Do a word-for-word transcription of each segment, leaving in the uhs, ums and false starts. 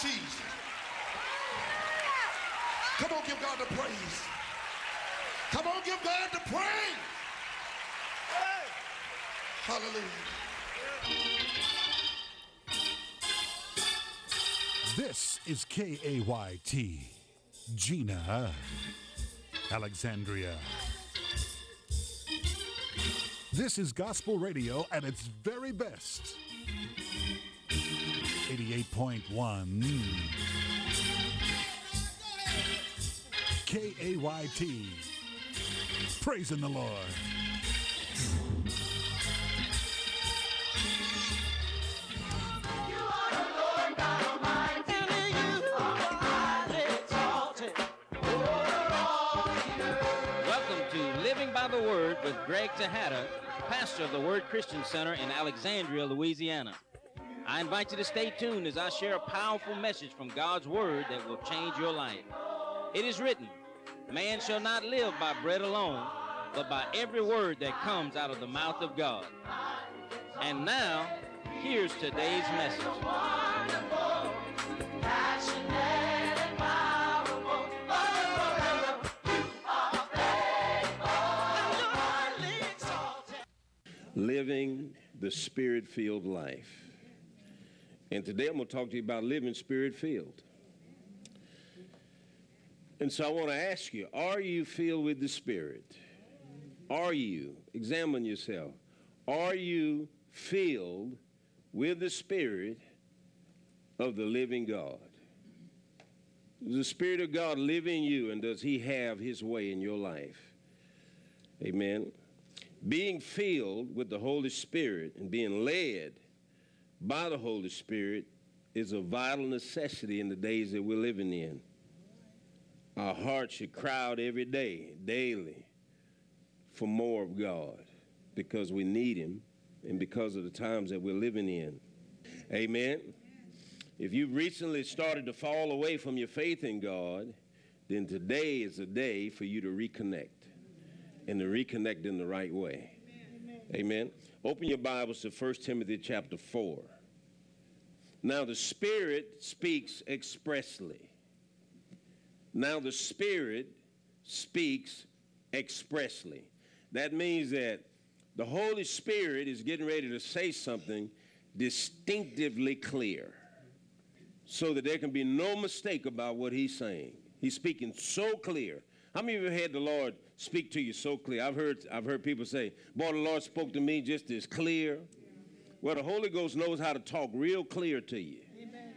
Jesus. Come on, give God the praise. Come on, give God the praise. Hallelujah. This is K A Y T, Gina, Alexandria. This is gospel radio at its very best. eighty-eight point one K A Y T. Praising the Lord. By the Word with Greg Tejada, pastor of the Word Christian Center in Alexandria, Louisiana. I invite you to stay tuned as I share a powerful message from God's Word that will change your life. It is written, man shall not live by bread alone, but by every word that comes out of the mouth of God. And now, here's today's message. Living the Spirit-filled life. And today I'm going to talk to you about living Spirit-filled. And so I want to ask you, are you filled with the Spirit? Are you? Examine yourself. Are you filled with the Spirit of the living God? Does the Spirit of God live in you, and does He have His way in your life? Amen. Being filled with the Holy Spirit and being led by the Holy Spirit is a vital necessity in the days that we're living in. Our hearts should cry out every day, daily, for more of God because we need Him and because of the times that we're living in. Amen. If you've recently started to fall away from your faith in God, then today is a day for you to reconnect. And to reconnect in the right way. Amen. Amen. Open your Bibles to First Timothy chapter four. Now the Spirit speaks expressly. Now the Spirit speaks expressly. That means that the Holy Spirit is getting ready to say something distinctively clear so that there can be no mistake about what He's saying. He's speaking so clear. How many of you have had the Lord speak to you so clear? I've heard I've heard people say, boy, the Lord spoke to me just as clear. Well, the Holy Ghost knows how to talk real clear to you. Amen.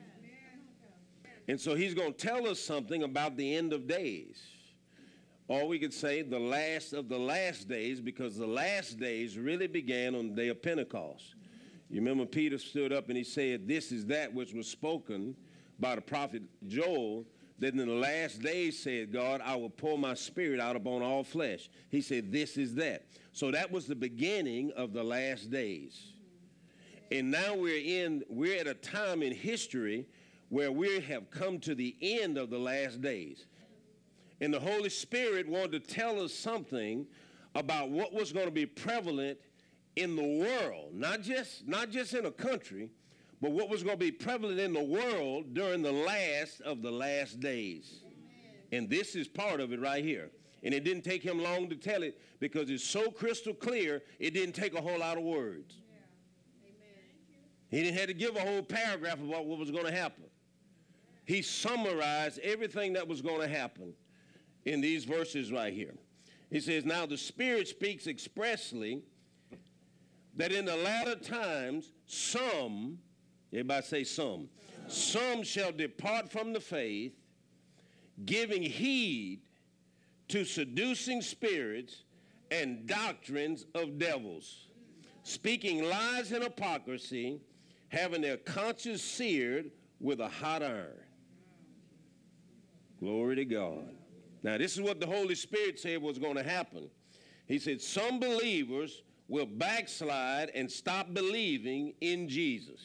And so He's going to tell us something about the end of days. Or we could say the last of the last days, because the last days really began on the day of Pentecost. You remember Peter stood up and he said, this is that which was spoken by the prophet Joel, that in the last days, said God, I will pour my Spirit out upon all flesh. He said, this is that. So that was the beginning of the last days. And now we're in, we're at a time in history where we have come to the end of the last days. And the Holy Spirit wanted to tell us something about what was going to be prevalent in the world, not just, not just in a country, but what was going to be prevalent in the world during the last of the last days. Amen. And this is part of it right here. And it didn't take him long to tell it because it's so crystal clear, it didn't take a whole lot of words. Yeah. Amen. He didn't have to give a whole paragraph about what was going to happen. He summarized everything that was going to happen in these verses right here. He says, now the Spirit speaks expressly that in the latter times some, everybody say some. Some shall depart from the faith, giving heed to seducing spirits and doctrines of devils, speaking lies and hypocrisy, having their conscience seared with a hot iron. Glory to God. Now, this is what the Holy Spirit said was going to happen. He said some believers will backslide and stop believing in Jesus.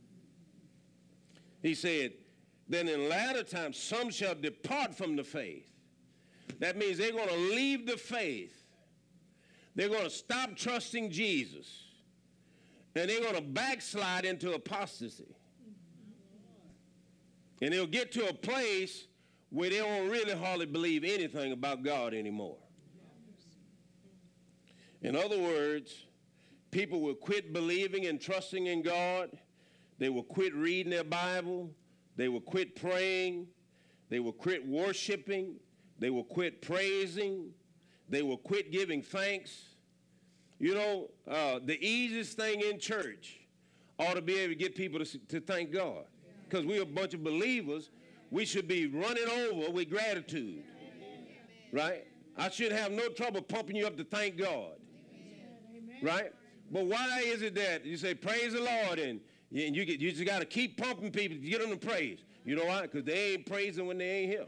He said, then in latter times, some shall depart from the faith. That means they're going to leave the faith. They're going to stop trusting Jesus. And they're going to backslide into apostasy. And they'll get to a place where they don't really hardly believe anything about God anymore. In other words, people will quit believing and trusting in God. They will quit reading their Bible. They will quit praying. They will quit worshiping. They will quit praising. They will quit giving thanks. You know, uh, the easiest thing in church ought to be able to get people to, to thank God. Because we're a bunch of believers. We should be running over with gratitude. Right? I should have no trouble pumping you up to thank God. Right? But why is it that you say, praise the Lord, and, and you, get, you just got to keep pumping people to get them to praise? You know why? Because they ain't praising when they ain't here.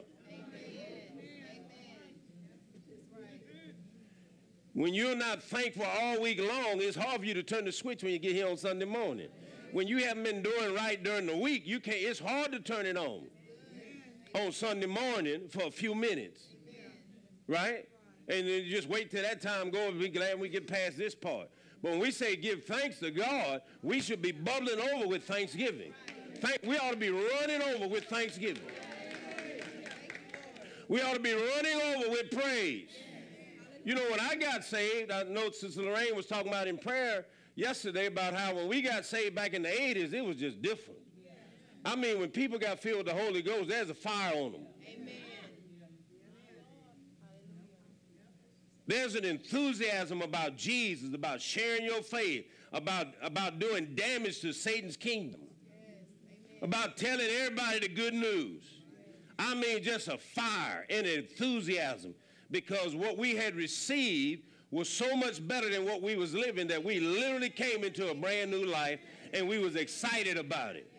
When you're not thankful all week long, it's hard for you to turn the switch when you get here on Sunday morning. When you haven't been doing right during the week, you can't. It's hard to turn it on on Sunday morning for a few minutes, right? And then you just wait till that time goes and be glad we get past this part. But when we say give thanks to God, we should be bubbling over with thanksgiving. Thank, we ought to be running over with thanksgiving. We ought to be running over with praise. You know, when I got saved, I know Sister Lorraine was talking about in prayer yesterday about how when we got saved back in the eighties, it was just different. I mean, when people got filled with the Holy Ghost, there's a fire on them. Amen. There's an enthusiasm about Jesus, about sharing your faith, about, about doing damage to Satan's kingdom, about telling everybody the good news. I mean, just a fire and enthusiasm, because what we had received was so much better than what we was living that we literally came into a brand new life and we was excited about it.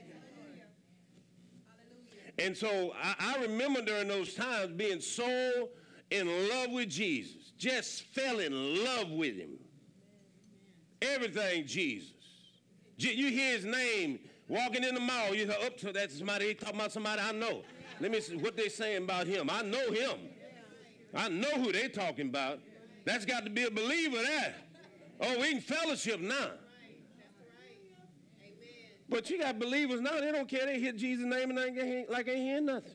And so I, I remember during those times being so in love with Jesus, just fell in love with him. Everything Jesus. You hear his name walking in the mall, you hear up to that somebody, they talking about somebody I know. Let me see what they saying about him. I know him. I know who they talking about. That's got to be a believer there. Oh, we can fellowship now. But you got believers now, they don't care. They hear Jesus' name and they ain't, like ain't hearing nothing.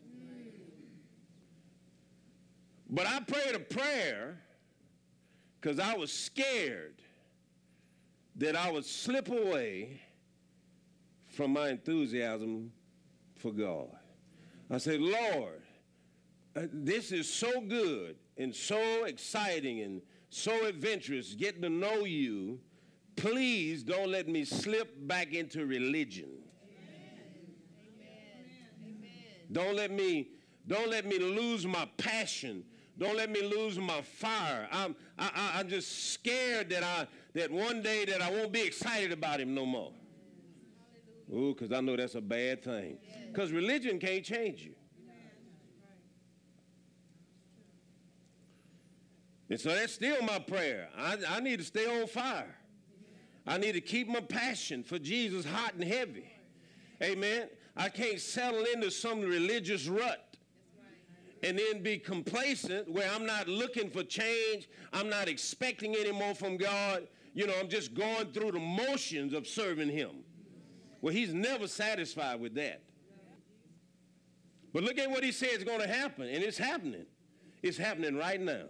But I prayed a prayer because I was scared that I would slip away from my enthusiasm for God. I said, Lord, uh, this is so good and so exciting and so adventurous, getting to know you. Please don't let me slip back into religion. Amen. Don't let me, don't let me lose my passion. Don't let me lose my fire. I'm, I, I, I'm just scared that I, that one day that I won't be excited about him no more. Ooh, because I know that's a bad thing. Because religion can't change you. And so that's still my prayer. I, I need to stay on fire. I need to keep my passion for Jesus hot and heavy. Amen. I can't settle into some religious rut and then be complacent where I'm not looking for change. I'm not expecting any more from God. You know, I'm just going through the motions of serving him. Well, he's never satisfied with that. But look at what he said is going to happen, and it's happening. It's happening right now.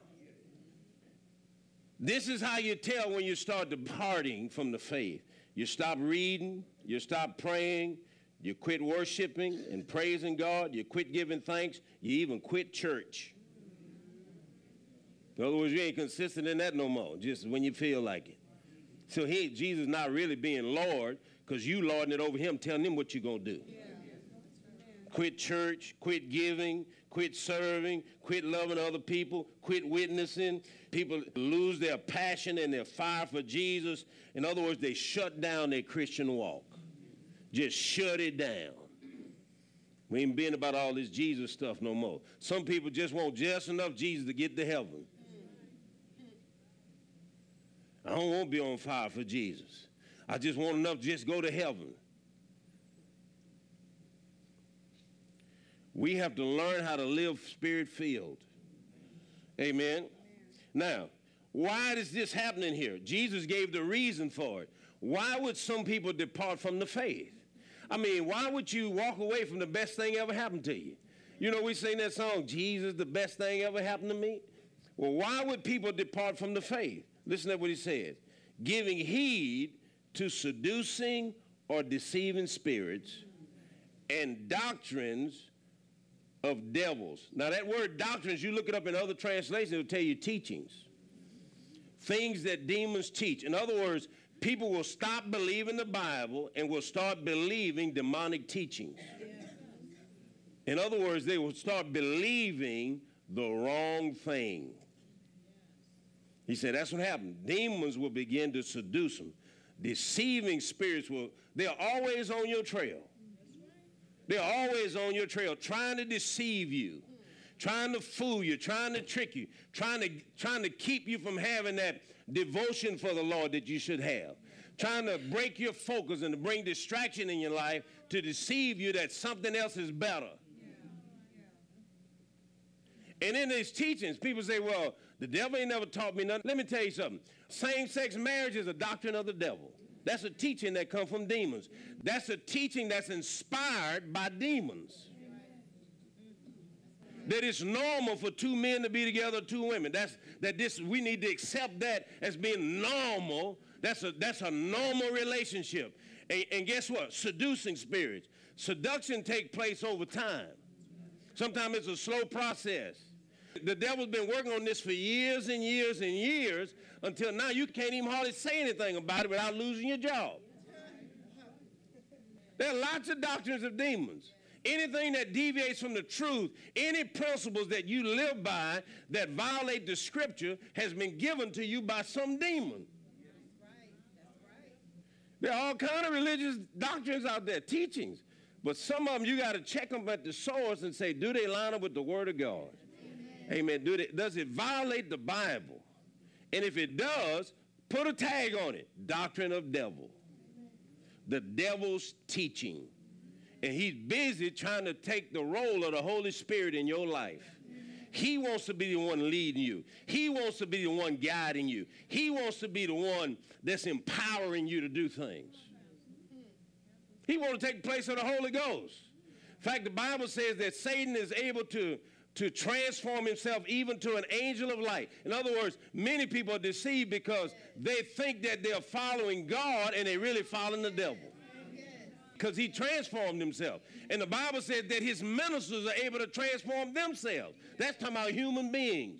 This is how you tell when you start departing from the faith. You stop reading, you stop praying, you quit worshiping and praising God, you quit giving thanks, you even quit church. In other words, you ain't consistent in that no more, just when you feel like it. So he, Jesus not really being Lord, because you lording it over him, telling him what you're going to do. Yeah. Quit church, quit giving, quit serving, quit loving other people, quit witnessing. People lose their passion and their fire for Jesus. In other words, they shut down their Christian walk. Just shut it down. We ain't been about all this Jesus stuff no more. Some people just want just enough Jesus to get to heaven. I don't want to be on fire for Jesus. I just want enough to just go to heaven. We have to learn how to live spirit-filled. Amen. Now, why is this happening here? Jesus gave the reason for it. Why would some people depart from the faith? I mean, why would you walk away from the best thing ever happened to you? You know, we sing that song, Jesus, the best thing ever happened to me. Well, why would people depart from the faith? Listen to what he says. Giving heed to seducing or deceiving spirits and doctrines of devils. Now, that word doctrines, you look it up in other translations, it'll tell you teachings. Things that demons teach. In other words, people will stop believing the Bible and will start believing demonic teachings. In other words, they will start believing the wrong thing. He said that's what happened. Demons will begin to seduce them. Deceiving spirits will, they're always on your trail. They're always on your trail trying to deceive you, trying to fool you, trying to trick you, trying to, trying to keep you from having that devotion for the Lord that you should have, trying to break your focus and to bring distraction in your life to deceive you that something else is better. And in these teachings, people say, well, the devil ain't never taught me nothing. Let me tell you something. Same-sex marriage is a doctrine of the devil. That's a teaching that comes from demons. That's a teaching that's inspired by demons. That it's normal for two men to be together, two women. That's that this we need to accept that as being normal. That's a that's a normal relationship. And, and guess what? Seducing spirits. Seduction takes place over time. Sometimes it's a slow process. The devil's been working on this for years and years and years until now you can't even hardly say anything about it without losing your job. There are lots of doctrines of demons. Anything that deviates from the truth, any principles that you live by that violate the scripture has been given to you by some demon. There are all kinds of religious doctrines out there, teachings. But some of them, you got to check them at the source and say, do they line up with the Word of God? Amen. Amen. Do they, does it violate the Bible? And if it does, put a tag on it. Doctrine of devil. The devil's teaching. And he's busy trying to take the role of the Holy Spirit in your life. He wants to be the one leading you. He wants to be the one guiding you. He wants to be the one that's empowering you to do things. He wants to take the place of the Holy Ghost. In fact, the Bible says that Satan is able to, to transform himself even to an angel of light. In other words, many people are deceived because they think that they're following God and they're really following the devil. Because he transformed himself. And the Bible says that his ministers are able to transform themselves. That's talking about human beings.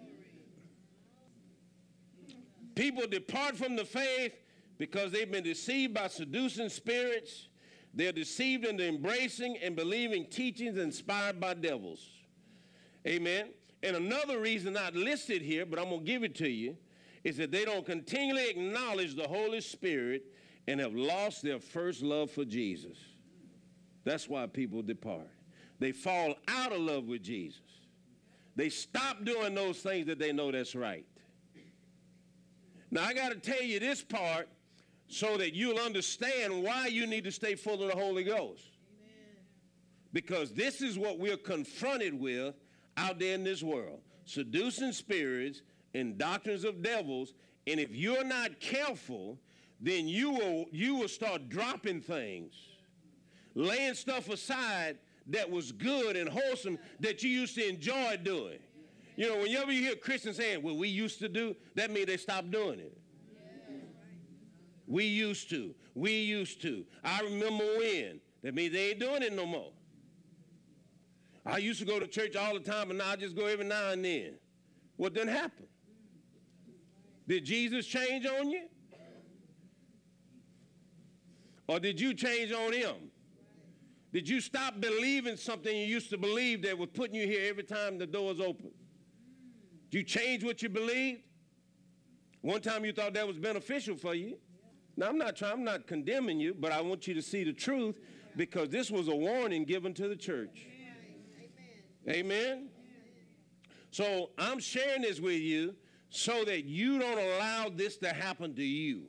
People depart from the faith because they've been deceived by seducing spirits. They're deceived into embracing and believing teachings inspired by devils. Amen. And another reason not listed here, but I'm going to give it to you, is that they don't continually acknowledge the Holy Spirit and have lost their first love for Jesus. That's why people depart. They fall out of love with Jesus. They stop doing those things that they know that's right. Now, I got to tell you this part so that you'll understand why you need to stay full of the Holy Ghost. Amen. Because this is what we're confronted with out there in this world. Seducing spirits and doctrines of devils. And if you're not careful, then you will, you will start dropping things, laying stuff aside that was good and wholesome that you used to enjoy doing. You know, whenever you hear Christians saying, well, we used to do, that means they stopped doing it. We used to. We used to. I remember when. That means they ain't doing it no more. I used to go to church all the time, and now I just go every now and then. What didn't happen? Did Jesus change on you? Or did you change on him? Did you stop believing something you used to believe that was putting you here every time the doors open? Did you change what you believed? One time you thought that was beneficial for you. Now, I'm not trying, I'm not condemning you, but I want you to see the truth because this was a warning given to the church. Amen. Amen? So I'm sharing this with you so that you don't allow this to happen to you.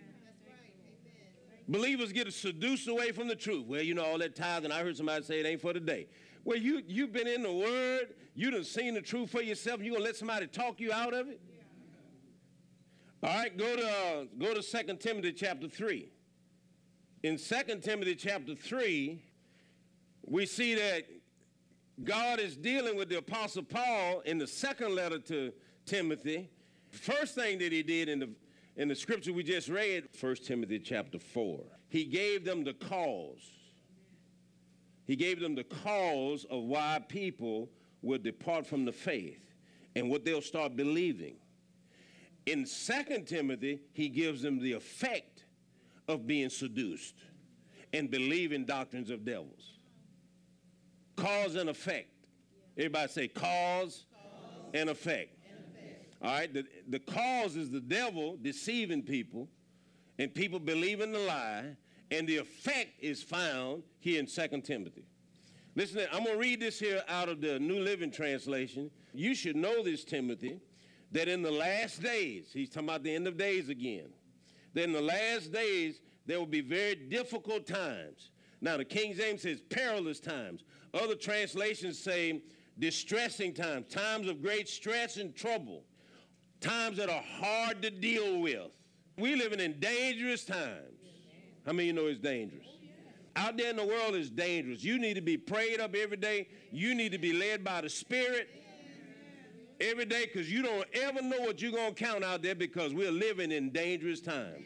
Believers get seduced away from the truth. Well, you know, all that tithing, I heard somebody say it ain't for today. Well, you, you've been in the Word. You done seen the truth for yourself. And you going to let somebody talk you out of it? Yeah. All right, go to, uh, go to Second Timothy chapter three. In Second Timothy chapter three, we see that God is dealing with the Apostle Paul in the second letter to Timothy. First thing that he did in the, in the scripture we just read, First Timothy chapter four, he gave them the cause. He gave them the cause of why people will depart from the faith and what they'll start believing. In Second Timothy, he gives them the effect of being seduced and believing doctrines of devils. Cause and effect. Everybody say cause, cause and, effect. and effect. All right, the, the cause is the devil deceiving people and people believing the lie, and the effect is found here in Second Timothy. Listen, I'm going to read this here out of the New Living Translation. You should know this, Timothy, that in the last days, he's talking about the end of days again, that in the last days there will be very difficult times. Now, the King James says perilous times. Other translations say distressing times, times of great stress and trouble, times that are hard to deal with. We're living in dangerous times. How many of you know it's dangerous? Out there in the world is dangerous. You need to be prayed up every day. You need to be led by the Spirit every day, because you don't ever know what you're going to count out there, because we're living in dangerous times.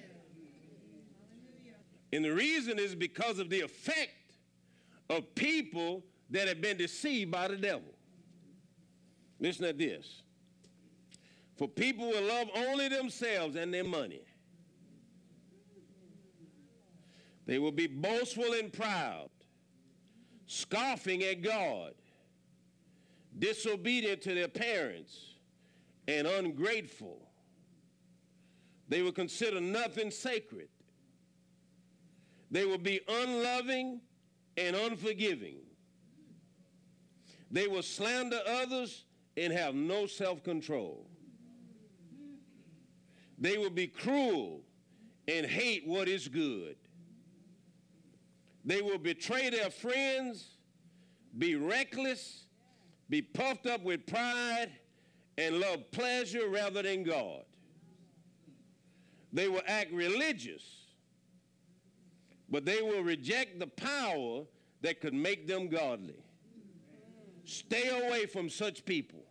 And the reason is because of the effect of people that have been deceived by the devil. Listen to this. For people will love only themselves and their money. They will be boastful and proud, scoffing at God, disobedient to their parents, and ungrateful. They will consider nothing sacred. They will be unloving and unforgiving. They will slander others and have no self-control. They will be cruel and hate what is good. They will betray their friends, be reckless, be puffed up with pride, and love pleasure rather than God. They will act religious, but they will reject the power that could make them godly. Stay away from such people.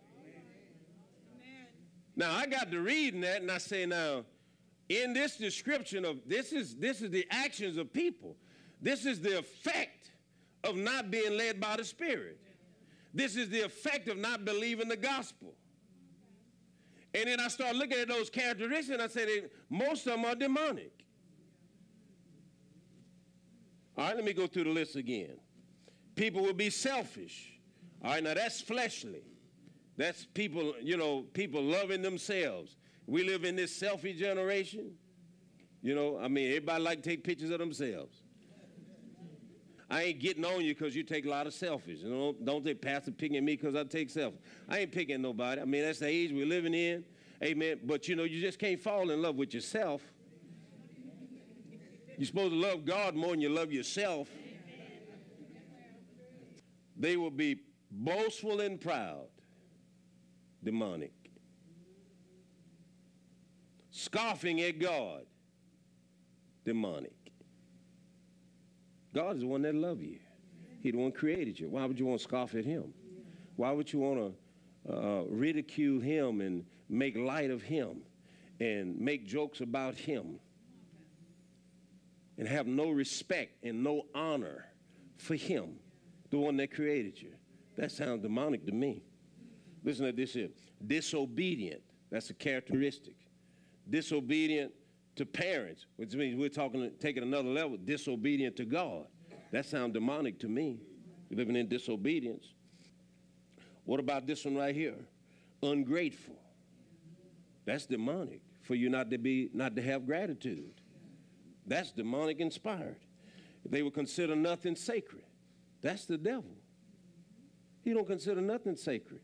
Now, I got to reading that, and I say, now, in this description of, this is, this is the actions of people. This is the effect of not being led by the Spirit. This is the effect of not believing the gospel. And then I start looking at those characteristics, and I say most of them are demonic. All right, let me go through the list again. People will be selfish. All right, now that's fleshly. That's people, you know, people loving themselves. We live in this selfie generation. You know, I mean, everybody like to take pictures of themselves. I ain't getting on you because you take a lot of selfies. You know, don't they, Pastor, picking at me because I take selfies. I ain't picking nobody. I mean, that's the age we're living in. Amen. But, you know, you just can't fall in love with yourself. You're supposed to love God more than you love yourself. They will be boastful and proud. Demonic. Scoffing at God. Demonic. God is the one that loves you. He's the one who created you. Why would you want to scoff at him? Why would you want to uh, ridicule him and make light of him and make jokes about him and have no respect and no honor for him, the one that created you? That sounds demonic to me. Listen to this here. Disobedient. That's a characteristic. Disobedient to parents, which means we're talking, taking another level, disobedient to God. That sounds demonic to me, living in disobedience. What about this one right here? Ungrateful. That's demonic, for you not to be, not to have gratitude. That's demonic inspired. They will consider nothing sacred. That's the devil. He don't consider nothing sacred.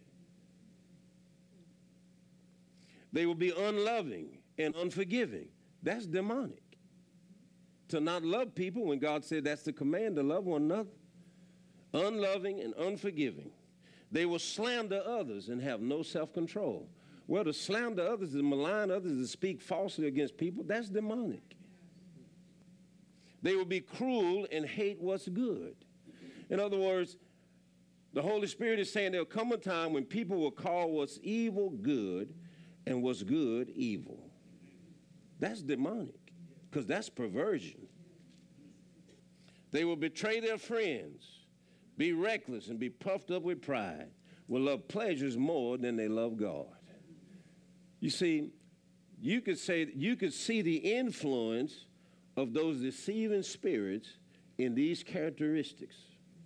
They will be unloving and unforgiving. That's demonic. To not love people when God said that's the command, to love one another. Unloving and unforgiving. They will slander others and have no self-control. Well, to slander others, to malign others, to speak falsely against people, that's demonic. They will be cruel and hate what's good. In other words, the Holy Spirit is saying there'll come a time when people will call what's evil good and what's good evil. That's demonic, because that's perversion. They will betray their friends, be reckless, and be puffed up with pride, will love pleasures more than they love God. You see, you could say, you could see the influence of those deceiving spirits in these characteristics.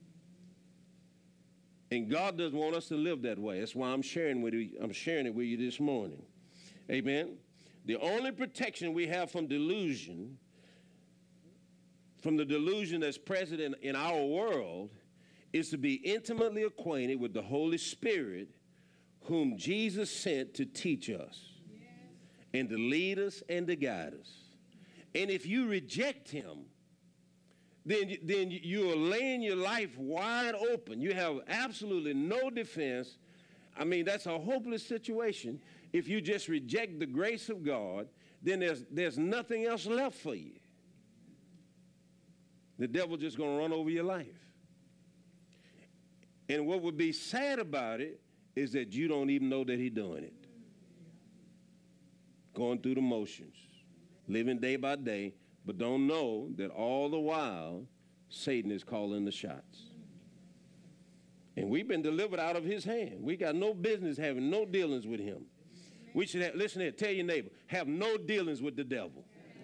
And God doesn't want us to live that way. That's why I'm sharing with you, I'm sharing it with you this morning. Amen. The only protection we have from delusion, from the delusion that's present in, in our world, is to be intimately acquainted with the Holy Spirit, whom Jesus sent to teach us, yes, and to lead us and to guide us. And if you reject him, then, then you are laying your life wide open. You have absolutely no defense. I mean, that's a hopeless situation. If you just reject the grace of God, then there's, there's nothing else left for you. The devil's just going to run over your life. And what would be sad about it is that you don't even know that he's doing it. Going through the motions, living day by day, but don't know that all the while Satan is calling the shots. And we've been delivered out of his hand. We got no business having no dealings with him. We should have, listen here, tell your neighbor, have no dealings with the devil.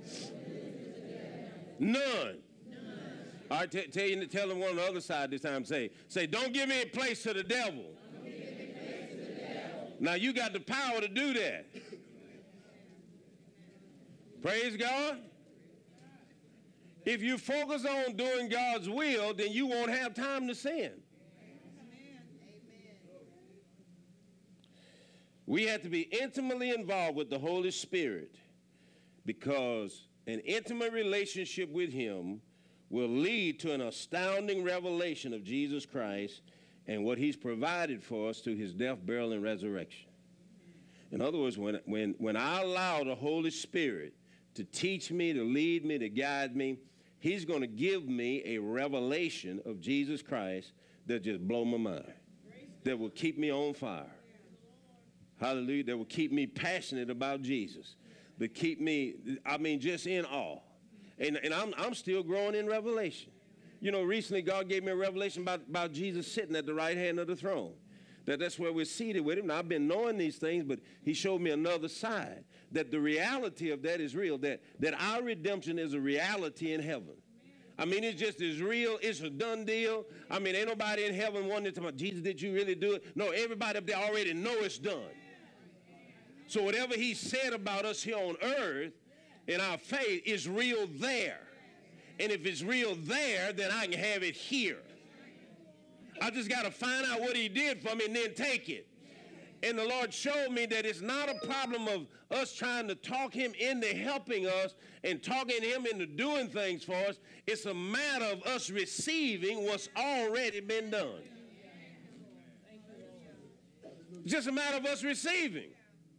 None. None. All right, t- tell, you, tell them one on the other side this time, say, say, don't give any place to the devil. Don't give any place to the devil. Now you got the power to do that. Praise God. If you focus on doing God's will, then you won't have time to sin. We have to be intimately involved with the Holy Spirit, because an intimate relationship with him will lead to an astounding revelation of Jesus Christ and what he's provided for us through his death, burial, and resurrection. In other words, when, when, when I allow the Holy Spirit to teach me, to lead me, to guide me, he's going to give me a revelation of Jesus Christ that just blow my mind, that will keep me on fire. Hallelujah. That will keep me passionate about Jesus, that keep me, I mean, just in awe. And, and I'm, I'm still growing in revelation. You know, recently God gave me a revelation about, about Jesus sitting at the right hand of the throne. That that's where we're seated with him. Now, I've been knowing these things, but he showed me another side, that the reality of that is real, that, that our redemption is a reality in heaven. I mean, it's just as real. It's a done deal. I mean, ain't nobody in heaven wondering, about, Jesus, did you really do it? No, everybody up there already know it's done. So whatever he said about us here on earth in our faith is real there. And if it's real there, then I can have it here. I just got to find out what he did for me and then take it. And the Lord showed me that it's not a problem of us trying to talk him into helping us and talking him into doing things for us. It's a matter of us receiving what's already been done. It's just a matter of us receiving.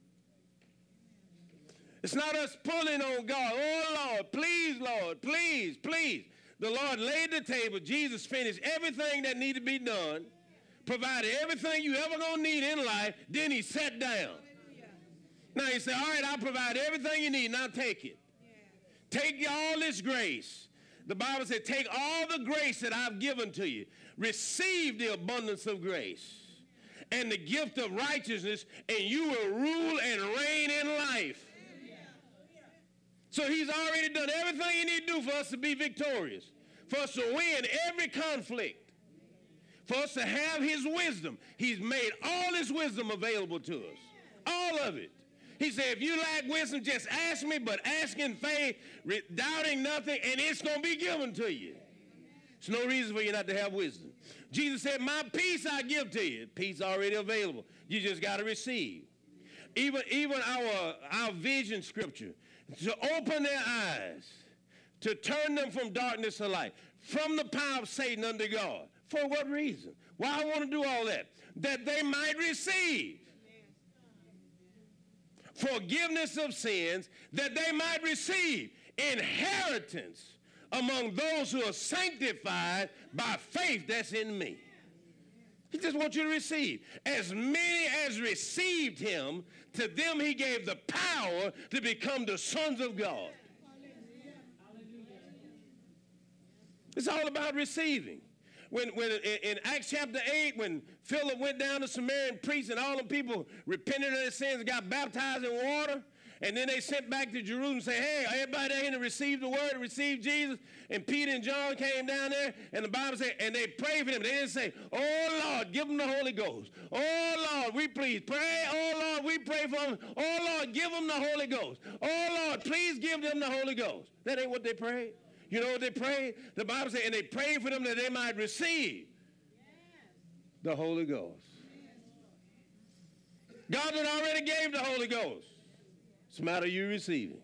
It's not us pulling on God. Oh, Lord, please, Lord, please, please. The Lord laid the table. Jesus finished everything that needed to be done, provided everything you ever going to need in life. Then he sat down. Now he said, all right, I'll provide everything you need. Now take it. Take all this grace. The Bible said, take all the grace that I've given to you. Receive the abundance of grace and the gift of righteousness, and you will rule and reign in life. So he's already done everything he needs to do for us to be victorious, for us to win every conflict, for us to have his wisdom. He's made all his wisdom available to us, all of it. He said, if you lack wisdom, just ask me, but ask in faith, doubting nothing, and it's going to be given to you. There's no reason for you not to have wisdom. Jesus said, my peace I give to you. Peace already available. You just got to receive. Even, even our, our vision scripture, to open their eyes, to turn them from darkness to light, from the power of Satan unto God. For what reason? Why I want to do all that? That they might receive forgiveness of sins, that they might receive inheritance among those who are sanctified by faith that's in me. He just wants you to receive. As many as received him, to them he gave the power to become the sons of God. It's all about receiving. When, when in, in Acts chapter eight, when Philip went down to Samaria and preached, and all the people repented of their sins and got baptized in water, and then they sent back to Jerusalem and say, hey, everybody there to receive the word, to receive Jesus. And Peter and John came down there, and the Bible said, and they prayed for them. They didn't say, oh, Lord, give them the Holy Ghost. Oh, Lord, we please pray. Oh, Lord, we pray for them. Oh, Lord, give them the Holy Ghost. Oh, Lord, please give them the Holy Ghost. That ain't what they prayed. You know what they prayed? The Bible said, and they prayed for them that they might receive the Holy Ghost. God had already gave the Holy Ghost. It's a matter of you receiving.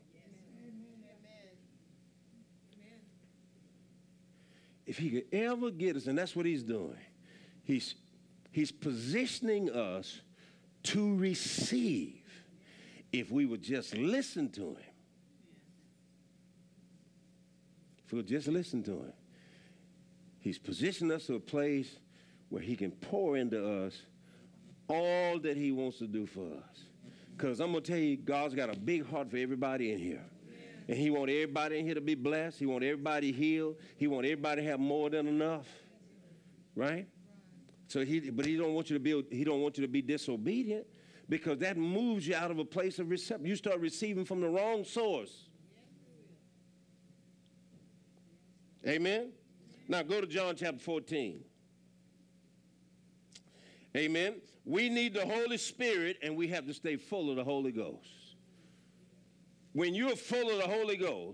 If he could ever get us, and that's what he's doing, he's, he's positioning us to receive if we would just listen to him. If we would just listen to him. He's positioned us to a place where he can pour into us all that he wants to do for us. Because I'm going to tell you, God's got a big heart for everybody in here. And he wants everybody in here to be blessed. He wants everybody healed. He wants everybody to have more than enough. Right? So he, but he don't want you to be, he don't want you to be disobedient, because that moves you out of a place of reception. You start receiving from the wrong source. Amen? Now go to John chapter fourteen. Amen? We need the Holy Spirit, and we have to stay full of the Holy Ghost. When you're full of the Holy Ghost,